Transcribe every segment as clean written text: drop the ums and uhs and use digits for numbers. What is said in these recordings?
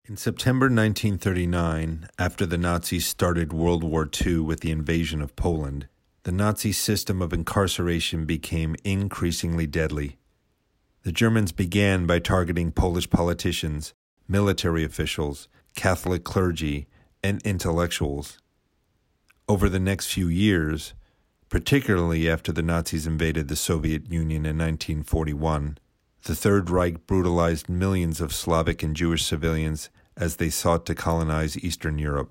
In September 1939, after the Nazis started World War II with the invasion of Poland, the Nazi system of incarceration became increasingly deadly. The Germans began by targeting Polish politicians, military officials, Catholic clergy, and intellectuals. Over the next few years, particularly after the Nazis invaded the Soviet Union in 1941, the Third Reich brutalized millions of Slavic and Jewish civilians as they sought to colonize Eastern Europe.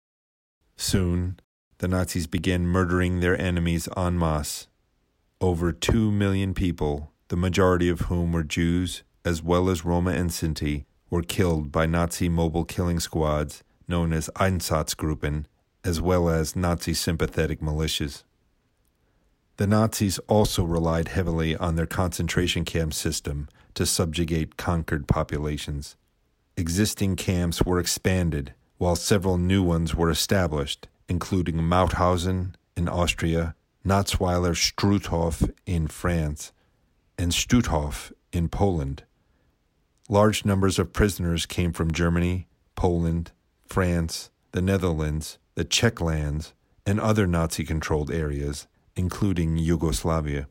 Soon, the Nazis began murdering their enemies en masse. Over 2 million people, the majority of whom were Jews, as well as Roma and Sinti, were killed by Nazi mobile killing squads known as Einsatzgruppen, as well as Nazi sympathetic militias. The Nazis also relied heavily on their concentration camp system to subjugate conquered populations. Existing camps were expanded, while several new ones were established, including Mauthausen in Austria, Natzweiler-Struthof in France, and Stutthof in Poland. Large numbers of prisoners came from Germany, Poland, France, the Netherlands, the Czech lands, and other Nazi-controlled areas, including Yugoslavia.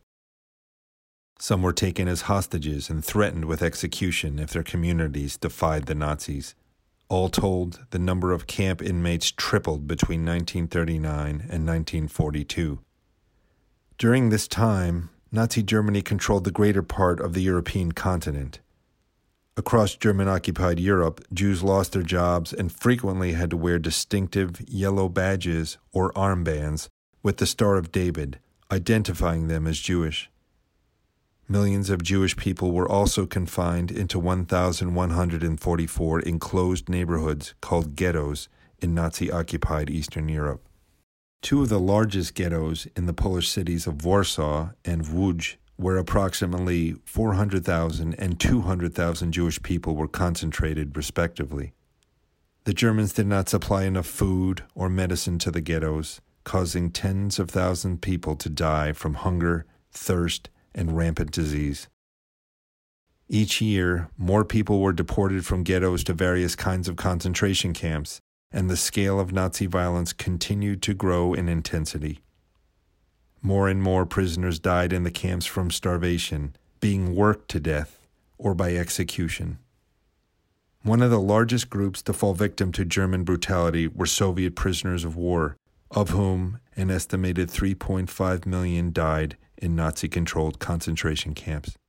Some were taken as hostages and threatened with execution if their communities defied the Nazis. All told, the number of camp inmates tripled between 1939 and 1942. During this time, Nazi Germany controlled the greater part of the European continent. Across German-occupied Europe, Jews lost their jobs and frequently had to wear distinctive yellow badges or armbands with the Star of David, identifying them as Jewish. Millions of Jewish people were also confined into 1,144 enclosed neighborhoods called ghettos in Nazi-occupied Eastern Europe. Two of the largest ghettos in the Polish cities of Warsaw and Łódź, where approximately 400,000 and 200,000 Jewish people were concentrated, respectively. The Germans did not supply enough food or medicine to the ghettos, causing tens of thousands of people to die from hunger, thirst, and rampant disease. Each year, more people were deported from ghettos to various kinds of concentration camps, and the scale of Nazi violence continued to grow in intensity. More and more prisoners died in the camps from starvation, being worked to death, or by execution. One of the largest groups to fall victim to German brutality were Soviet prisoners of war, of whom an estimated 3.5 million died in Nazi-controlled concentration camps.